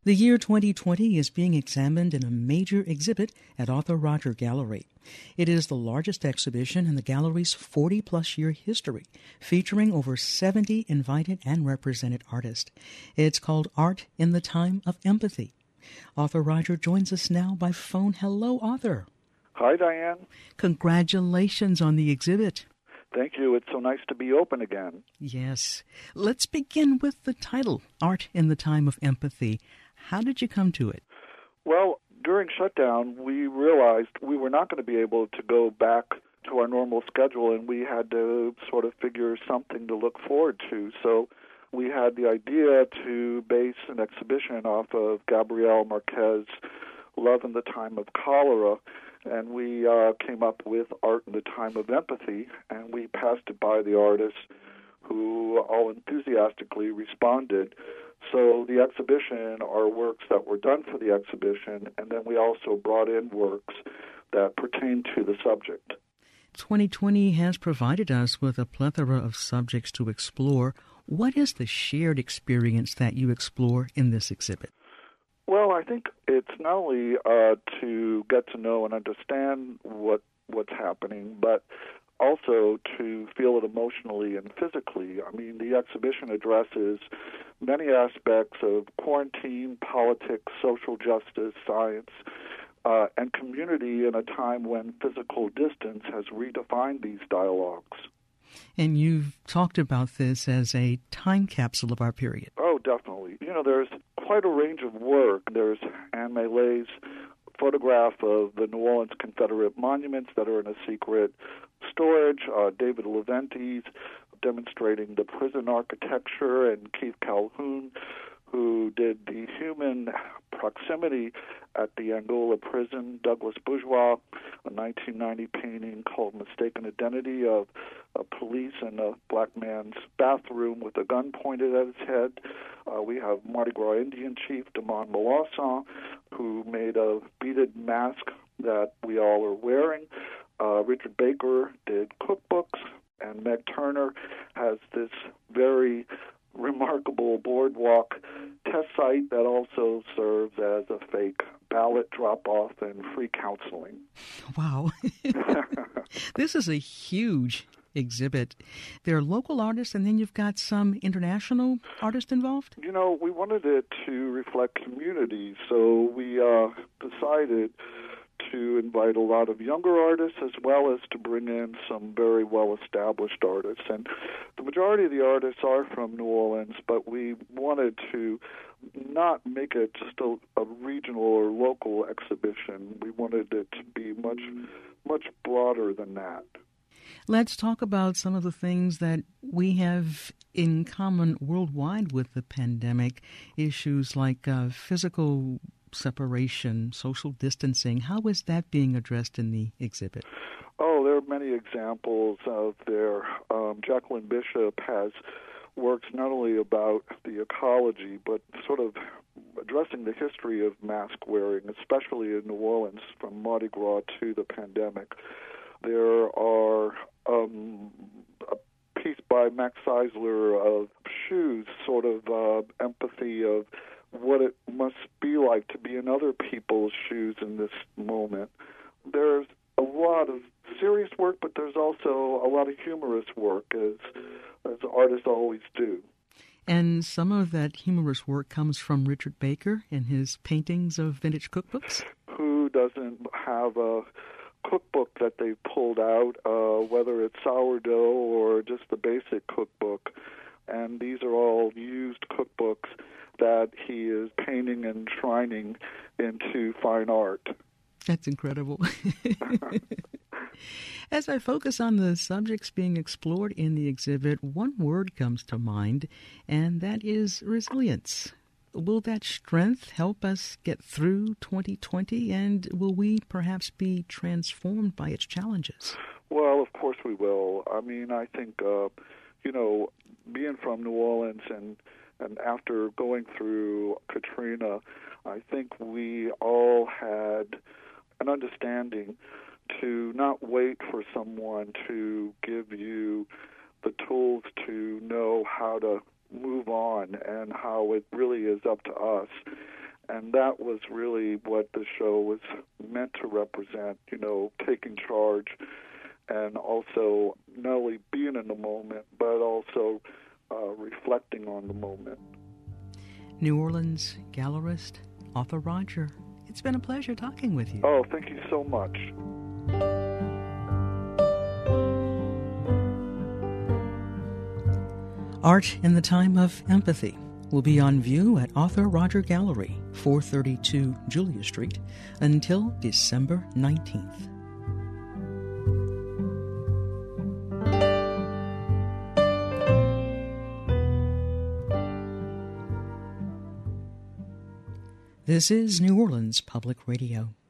The year 2020 is being examined in a major exhibit at Arthur Roger Gallery. It is the largest exhibition in the gallery's 40-plus year history, featuring over 70 invited and represented artists. It's called Art in the Time of Empathy. Arthur Roger joins us now by phone. Hello, Arthur. Hi, Diane. Congratulations on the exhibit. Thank you. It's so nice to be open again. Yes. Let's begin with the title, Art in the Time of Empathy. How did you come to it? Well, during shutdown, we realized we were not going to be able to go back to our normal schedule, and we had to sort of figure something to look forward to. So we had the idea to base an exhibition off of Gabriel Marquez's Love in the Time of Cholera, and we came up with Art in the Time of Empathy, and we passed it by the artists who all enthusiastically responded. So the exhibition are works that were done for the exhibition, and then we also brought in works that pertain to the subject. 2020 has provided us with a plethora of subjects to explore. What is the shared experience that you explore in this exhibit? Well, I think it's not only to get to know and understand what's happening, but also to feel it emotionally and physically. I mean, the exhibition addresses many aspects of quarantine, politics, social justice, science, and community in a time when physical distance has redefined these dialogues. And you've talked about this as a time capsule of our period. Oh, definitely. You know, there's quite a range of work. There's Anne Meillet's photograph of the New Orleans Confederate monuments that are in a secret storage, David Leventi's demonstrating the prison architecture, and Keith Calhoun, who did the human proximity at the Angola prison, Douglas Bourgeois, a 1990 painting called Mistaken Identity of police in a black man's bathroom with a gun pointed at his head. We have Mardi Gras Indian chief Damon Mawson, who made a beaded mask that we all are wearing. Richard Baker did cookbooks, and Meg Turner has this very remarkable boardwalk test site that also serves as a fake ballot drop-off and free counseling. Wow. This is a huge exhibit. There are local artists, and then you've got some international artists involved? You know, we wanted it to reflect community, so we decided to invite a lot of younger artists as well as to bring in some very well-established artists. And the majority of the artists are from New Orleans, but we wanted to not make it just a regional or local exhibition. We wanted it to be much broader than that. Let's talk about some of the things that we have in common worldwide with the pandemic, issues like physical separation, social distancing. How is that being addressed in the exhibit? Oh, there are many examples out there. Jacqueline Bishop has works not only about the ecology, but sort of addressing the history of mask wearing, especially in New Orleans, from Mardi Gras to the pandemic. There are a piece by Max Seisler of shoes, sort of empathy of what it must be like to be in other people's shoes in this moment. There's a lot of serious work, but there's also a lot of humorous work, as artists always do. And some of that humorous work comes from Richard Baker and his paintings of vintage cookbooks? Who doesn't have a cookbook that they pulled out, whether it's sourdough or just the basic cookbook? And these are all used cookbooks that he is painting and enshrining into fine art. That's incredible. As I focus on the subjects being explored in the exhibit, one word comes to mind, and that is resilience. Will that strength help us get through 2020, and will we perhaps be transformed by its challenges? Well, of course we will. I mean, I think, being from New Orleans and after going through Katrina, I think we all had an understanding to not wait for someone to give you the tools to know how to move on and how it really is up to us. And that was really what the show was meant to represent, taking charge and also not only being in the moment, but also reflecting on the moment. New Orleans gallerist Arthur Roger, it's been a pleasure talking with you. Oh, thank you so much. Art in the Time of Empathy will be on view at Arthur Roger Gallery, 432 Julia Street, until December 19th. This is New Orleans Public Radio.